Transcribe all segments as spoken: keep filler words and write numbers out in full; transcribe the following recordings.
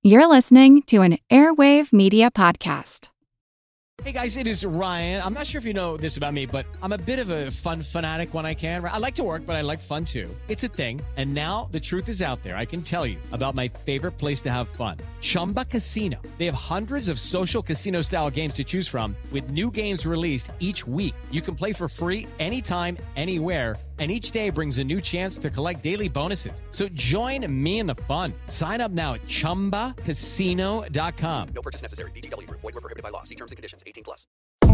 You're listening to an Airwave Media Podcast. Hey guys, it is Ryan. I'm not sure if you know this about me, but I'm a bit of a fun fanatic when I can. I like to work, but I like fun too. It's a thing. And now the truth is out there. I can tell you about my favorite place to have fun. Chumba Casino. They have hundreds of social casino style games to choose from with new games released each week. You can play for free anytime, anywhere. And each day brings a new chance to collect daily bonuses. So join me in the fun. Sign up now at chumba casino dot com. No purchase necessary. V G W Group. Void where prohibited by law. See terms and conditions. eighteen plus.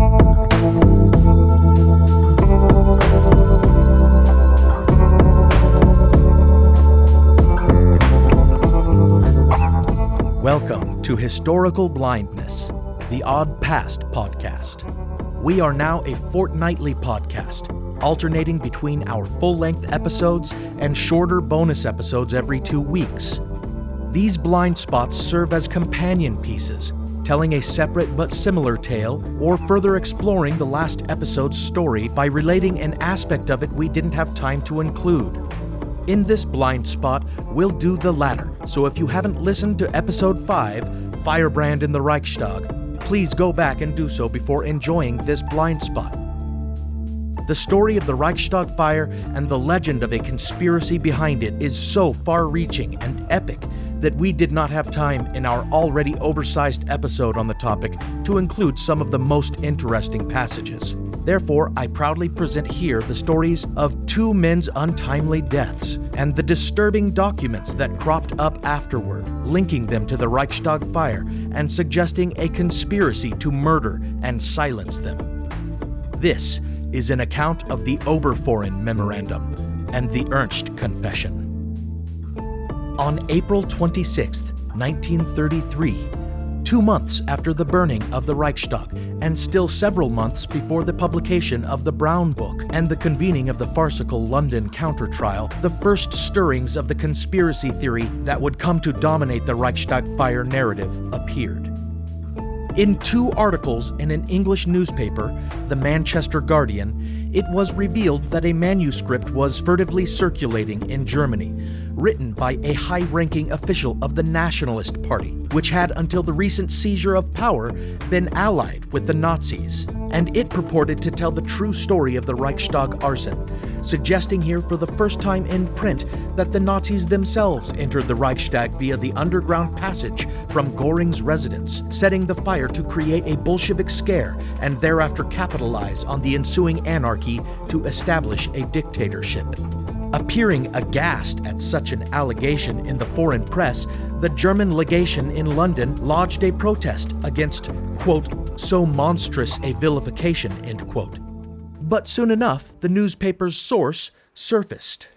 Welcome to Historical Blindness, the Odd Past podcast. We are now a fortnightly podcast, alternating between our full-length episodes and shorter bonus episodes every two weeks. These blind spots serve as companion pieces, telling a separate but similar tale, or further exploring the last episode's story by relating an aspect of it we didn't have time to include. In this blind spot, we'll do the latter, so if you haven't listened to episode five, Firebrand in the Reichstag, please go back and do so before enjoying this blind spot. The story of the Reichstag fire and the legend of a conspiracy behind it is so far-reaching and epic that we did not have time in our already oversized episode on the topic to include some of the most interesting passages. Therefore, I proudly present here the stories of two men's untimely deaths and the disturbing documents that cropped up afterward, linking them to the Reichstag fire and suggesting a conspiracy to murder and silence them. This is an account of the Oberfohren Memorandum and the Ernst Confession. On April twenty-sixth, nineteen thirty-three, two months after the burning of the Reichstag, and still several months before the publication of the Brown Book and the convening of the farcical London counter-trial, the first stirrings of the conspiracy theory that would come to dominate the Reichstag fire narrative appeared. In two articles in an English newspaper, the Manchester Guardian, it was revealed that a manuscript was furtively circulating in Germany, written by a high-ranking official of the Nationalist Party, which had until the recent seizure of power been allied with the Nazis, and it purported to tell the true story of the Reichstag arson, suggesting here for the first time in print that the Nazis themselves entered the Reichstag via the underground passage from Göring's residence, setting the fire to create a Bolshevik scare and thereafter capitalize on the ensuing anarchy to establish a dictatorship. Appearing aghast at such an allegation in the foreign press, the German legation in London lodged a protest against, quote, so monstrous a vilification, end quote. But soon enough, the newspaper's source surfaced.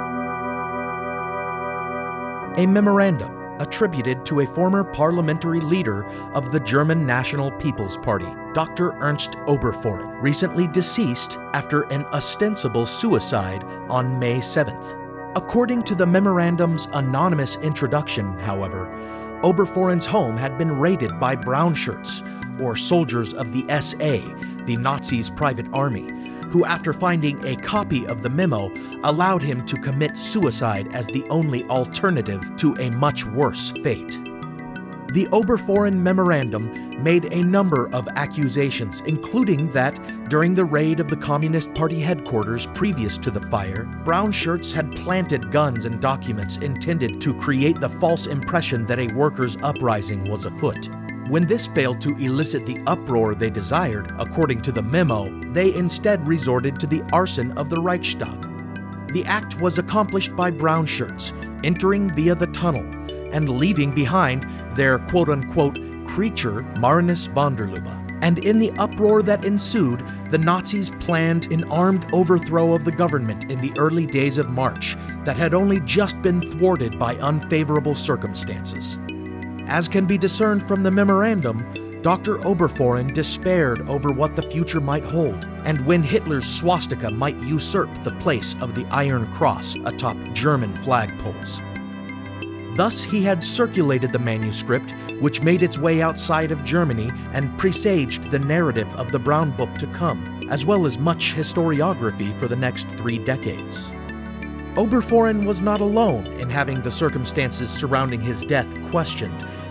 A memorandum attributed to a former parliamentary leader of the German National People's Party, Doctor Ernst Oberfohren, recently deceased after an ostensible suicide on May seventh. According to the memorandum's anonymous introduction, however, Oberfohren's home had been raided by brownshirts, or soldiers of the S A, the Nazis' private army, who, after finding a copy of the memo, allowed him to commit suicide as the only alternative to a much worse fate. The Oberfohren Memorandum made a number of accusations, including that, during the raid of the Communist Party headquarters previous to the fire, brown shirts had planted guns and documents intended to create the false impression that a workers' uprising was afoot. When this failed to elicit the uproar they desired, according to the memo, they instead resorted to the arson of the Reichstag. The act was accomplished by brown shirts, entering via the tunnel, and leaving behind their quote-unquote creature Marinus van der Lubbe. And in the uproar that ensued, the Nazis planned an armed overthrow of the government in the early days of March that had only just been thwarted by unfavorable circumstances. As can be discerned from the memorandum, Doctor Oberfohren despaired over what the future might hold, and when Hitler's swastika might usurp the place of the Iron Cross atop German flagpoles. Thus he had circulated the manuscript, which made its way outside of Germany and presaged the narrative of the Brown Book to come, as well as much historiography for the next three decades. Oberfohren was not alone in having the circumstances surrounding his death questioned,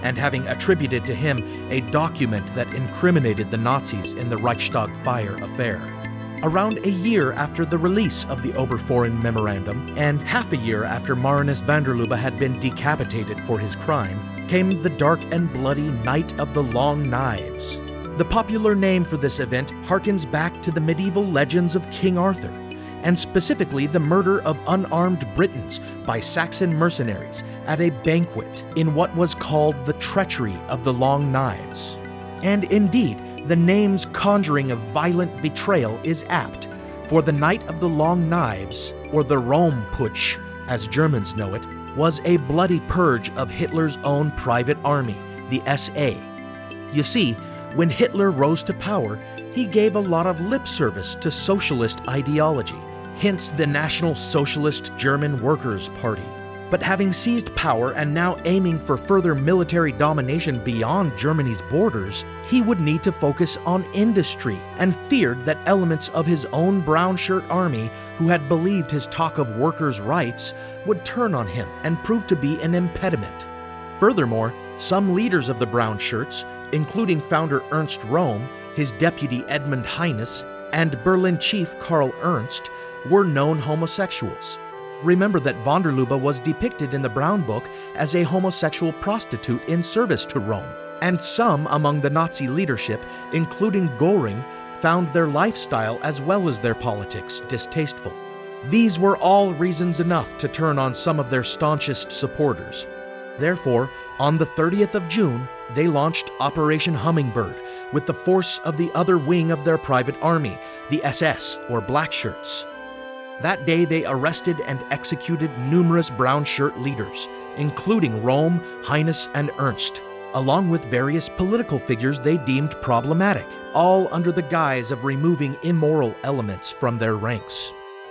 and having attributed to him a document that incriminated the Nazis in the Reichstag fire affair. Around a year after the release of the Oberfohren Memorandum, and half a year after Marinus van der Lubbe had been decapitated for his crime, came the dark and bloody Night of the Long Knives. The popular name for this event harkens back to the medieval legends of King Arthur, and specifically the murder of unarmed Britons by Saxon mercenaries at a banquet in what was called the Treachery of the Long Knives. And indeed, the name's conjuring of violent betrayal is apt, for the Night of the Long Knives, or the Röhmputsch, as Germans know it, was a bloody purge of Hitler's own private army, the S A. You see, when Hitler rose to power, he gave a lot of lip service to socialist ideology, hence the National Socialist German Workers' Party. But having seized power and now aiming for further military domination beyond Germany's borders, he would need to focus on industry and feared that elements of his own brown shirt army who had believed his talk of workers' rights would turn on him and prove to be an impediment. Furthermore, some leaders of the brown shirts, including founder Ernst Röhm, his deputy Edmund Heines, and Berlin chief Karl Ernst, were known homosexuals. Remember that van der Lubbe was depicted in the Brown Book as a homosexual prostitute in service to Rome, and some among the Nazi leadership, including Göring, found their lifestyle as well as their politics distasteful. These were all reasons enough to turn on some of their staunchest supporters. Therefore, on the thirtieth of June, they launched Operation Hummingbird with the force of the other wing of their private army, the S S, or Black Shirts. That day they arrested and executed numerous brown shirt leaders, including Röhm, Heines, and Ernst, along with various political figures they deemed problematic, all under the guise of removing immoral elements from their ranks.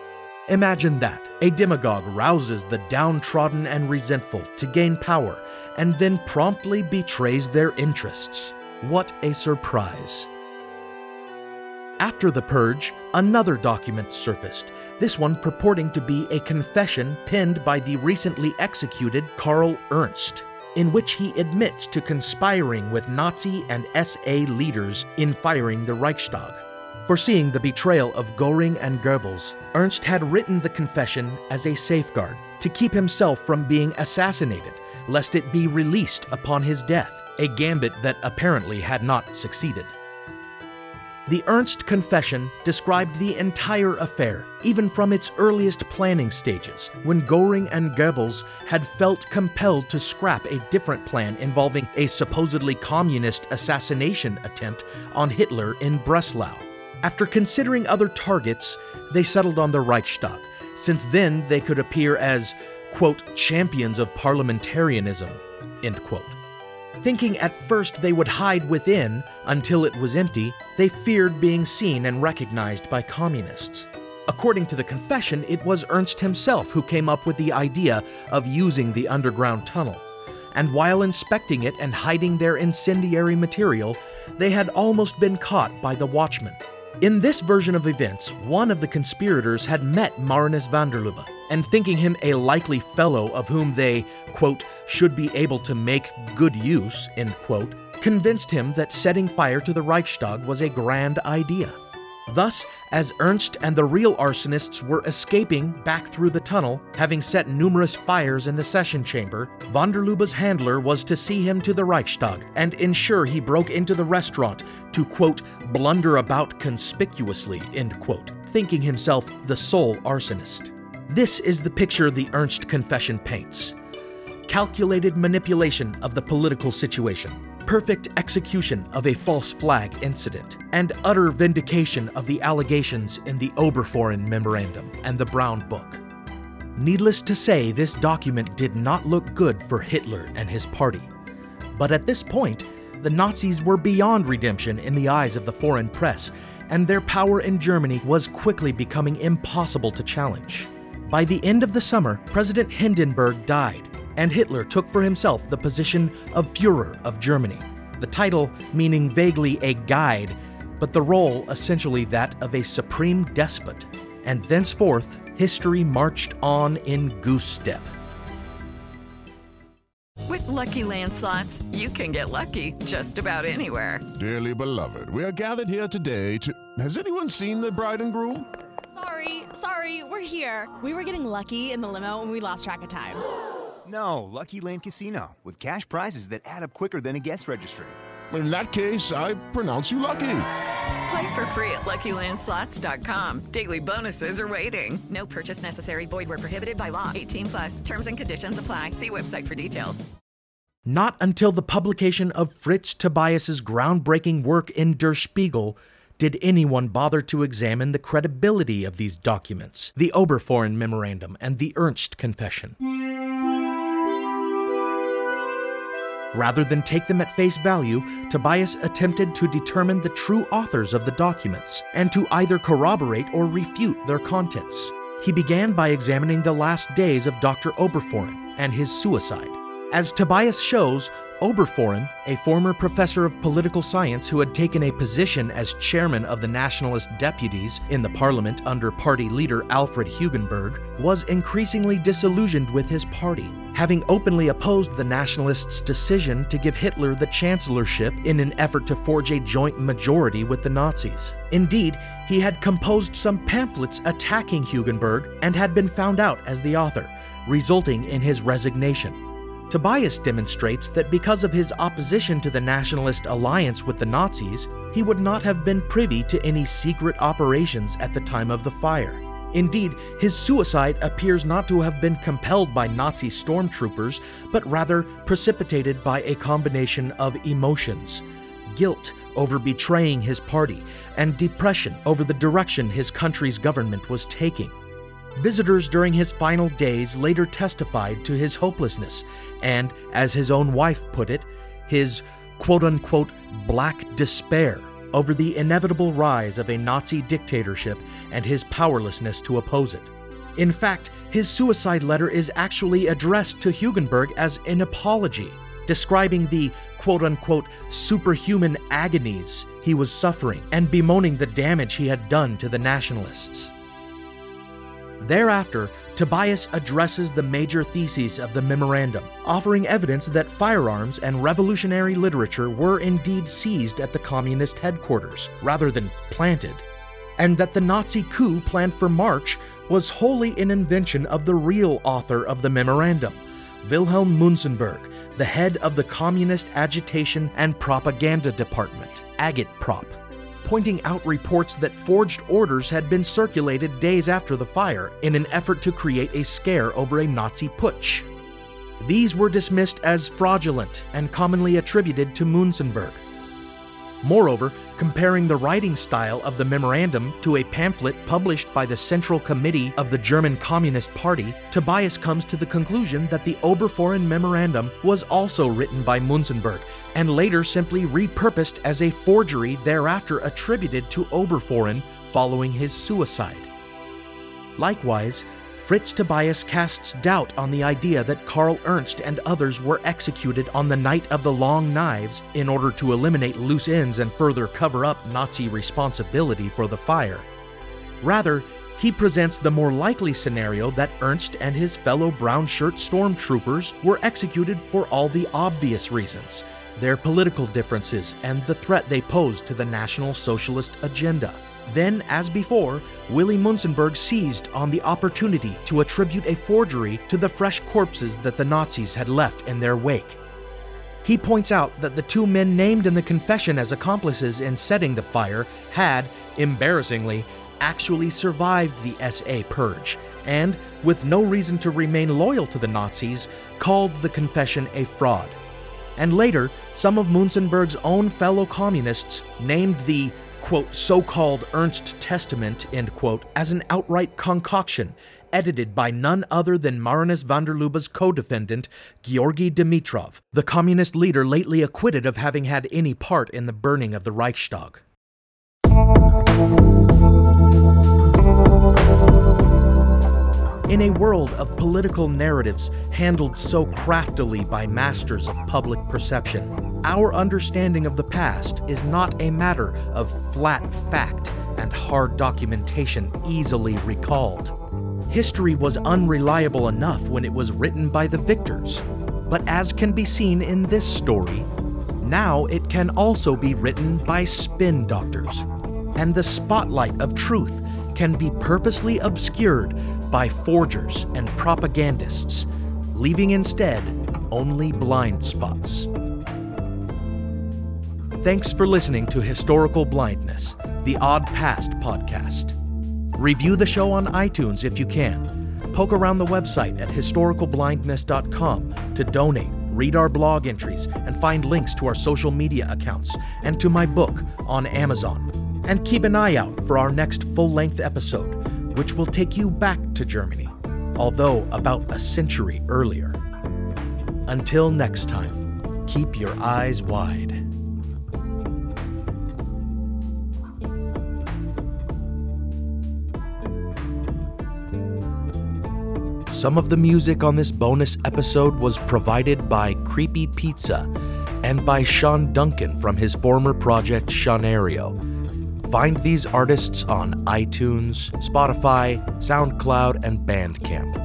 Imagine that, a demagogue rouses the downtrodden and resentful to gain power, and then promptly betrays their interests. What a surprise. After the purge, another document surfaced, this one purporting to be a confession penned by the recently executed Karl Ernst, in which he admits to conspiring with Nazi and S A leaders in firing the Reichstag. Foreseeing the betrayal of Göring and Goebbels, Ernst had written the confession as a safeguard to keep himself from being assassinated, lest it be released upon his death, a gambit that apparently had not succeeded. The Ernst confession described the entire affair, even from its earliest planning stages, when Göring and Goebbels had felt compelled to scrap a different plan involving a supposedly communist assassination attempt on Hitler in Breslau. After considering other targets, they settled on the Reichstag, since then they could appear as, quote, champions of parliamentarianism, end quote. Thinking at first they would hide within until it was empty, they feared being seen and recognized by communists. According to the confession, it was Ernst himself who came up with the idea of using the underground tunnel. And while inspecting it and hiding their incendiary material, they had almost been caught by the watchmen. In this version of events, one of the conspirators had met Marinus van der Lubbe, and thinking him a likely fellow of whom they, quote, should be able to make good use, end quote, convinced him that setting fire to the Reichstag was a grand idea. Thus, as Ernst and the real arsonists were escaping back through the tunnel, having set numerous fires in the session chamber, van der Lubbe's handler was to see him to the Reichstag and ensure he broke into the restaurant to, quote, blunder about conspicuously, end quote, thinking himself the sole arsonist. This is the picture the Ernst confession paints. Calculated manipulation of the political situation, perfect execution of a false flag incident, and utter vindication of the allegations in the Oberfohren Memorandum and the Brown Book. Needless to say, this document did not look good for Hitler and his party. But at this point, the Nazis were beyond redemption in the eyes of the foreign press, and their power in Germany was quickly becoming impossible to challenge. By the end of the summer, President Hindenburg died, and Hitler took for himself the position of Führer of Germany, the title meaning vaguely a guide, but the role essentially that of a supreme despot. And thenceforth, history marched on in goose step. With Lucky Land Slots, you can get lucky just about anywhere. Dearly beloved, we are gathered here today to... Has anyone seen the bride and groom? Sorry, sorry, we're here. We were getting lucky in the limo and we lost track of time. No, Lucky Land Casino, with cash prizes that add up quicker than a guest registry. In that case, I pronounce you lucky. Play for free at Lucky Land Slots dot com. Daily bonuses are waiting. No purchase necessary. Void where prohibited by law. eighteen plus. Terms and conditions apply. See website for details. Not until the publication of Fritz Tobias's groundbreaking work in Der Spiegel did anyone bother to examine the credibility of these documents, the Oberfohren Memorandum and the Ernst Confession. Rather than take them at face value, Tobias attempted to determine the true authors of the documents and to either corroborate or refute their contents. He began by examining the last days of Doctor Oberfohren and his suicide. As Tobias shows, Oberfohren, a former professor of political science who had taken a position as chairman of the Nationalist deputies in the parliament under party leader Alfred Hugenberg, was increasingly disillusioned with his party, having openly opposed the Nationalists' decision to give Hitler the chancellorship in an effort to forge a joint majority with the Nazis. Indeed, he had composed some pamphlets attacking Hugenberg and had been found out as the author, resulting in his resignation. Tobias demonstrates that because of his opposition to the Nationalist alliance with the Nazis, he would not have been privy to any secret operations at the time of the fire. Indeed, his suicide appears not to have been compelled by Nazi stormtroopers, but rather precipitated by a combination of emotions: guilt over betraying his party, and depression over the direction his country's government was taking. Visitors during his final days later testified to his hopelessness and, as his own wife put it, his quote-unquote black despair over the inevitable rise of a Nazi dictatorship and his powerlessness to oppose it. In fact, his suicide letter is actually addressed to Hugenberg as an apology, describing the quote-unquote superhuman agonies he was suffering and bemoaning the damage he had done to the Nationalists. Thereafter, Tobias addresses the major theses of the memorandum, offering evidence that firearms and revolutionary literature were indeed seized at the communist headquarters, rather than planted, and that the Nazi coup planned for March was wholly an invention of the real author of the memorandum, Wilhelm Münzenberg, the head of the Communist Agitation and Propaganda Department, Agitprop, pointing out reports that forged orders had been circulated days after the fire in an effort to create a scare over a Nazi putsch. These were dismissed as fraudulent and commonly attributed to Münzenberg. Moreover, comparing the writing style of the memorandum to a pamphlet published by the Central Committee of the German Communist Party, Tobias comes to the conclusion that the Oberfohren Memorandum was also written by Münzenberg and later simply repurposed as a forgery thereafter attributed to Oberfohren following his suicide. Likewise, Fritz Tobias casts doubt on the idea that Karl Ernst and others were executed on the night of the Long Knives in order to eliminate loose ends and further cover up Nazi responsibility for the fire. Rather, he presents the more likely scenario that Ernst and his fellow brown shirt stormtroopers were executed for all the obvious reasons: their political differences and the threat they posed to the National Socialist agenda. Then, as before, Willy Münzenberg seized on the opportunity to attribute a forgery to the fresh corpses that the Nazis had left in their wake. He points out that the two men named in the confession as accomplices in setting the fire had, embarrassingly, actually survived the S A purge, and, with no reason to remain loyal to the Nazis, called the confession a fraud. And later, some of Münzenberg's own fellow communists named the quote, so-called Ernst Testament, end quote, as an outright concoction, edited by none other than Marinus van der Lubbe's co-defendant, Georgi Dimitrov, the communist leader lately acquitted of having had any part in the burning of the Reichstag. In a world of political narratives handled so craftily by masters of public perception, our understanding of the past is not a matter of flat fact and hard documentation easily recalled. History was unreliable enough when it was written by the victors, But as can be seen in this story, now it can also be written by spin doctors, and the spotlight of truth can be purposely obscured by forgers and propagandists, leaving instead only blind spots. Thanks for listening to Historical Blindness, the Odd Past podcast. Review the show on iTunes if you can. Poke around the website at historical blindness dot com to donate, read our blog entries, and find links to our social media accounts and to my book on Amazon. And keep an eye out for our next full-length episode, which will take you back to Germany, although about a century earlier. Until next time, keep your eyes wide. Some of the music on this bonus episode was provided by Creepy Pizza and by Sean Duncan from his former project Seanario. Find these artists on iTunes, Spotify, SoundCloud, and Bandcamp.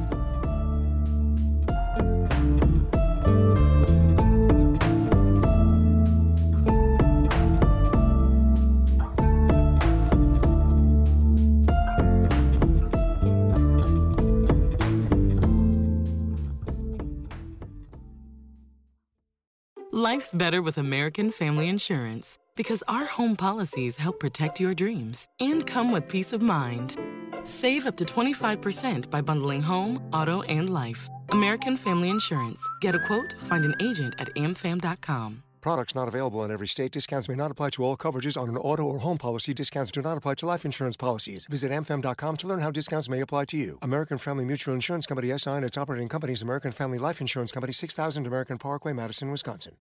Life's better with American Family Insurance because our home policies help protect your dreams and come with peace of mind. Save up to twenty-five percent by bundling home, auto, and life. American Family Insurance. Get a quote, find an agent at a m fam dot com. Products not available in every state. Discounts may not apply to all coverages on an auto or home policy. Discounts do not apply to life insurance policies. Visit a m fam dot com to learn how discounts may apply to you. American Family Mutual Insurance Company, S I and its operating companies, American Family Life Insurance Company, six thousand American Parkway, Madison, Wisconsin.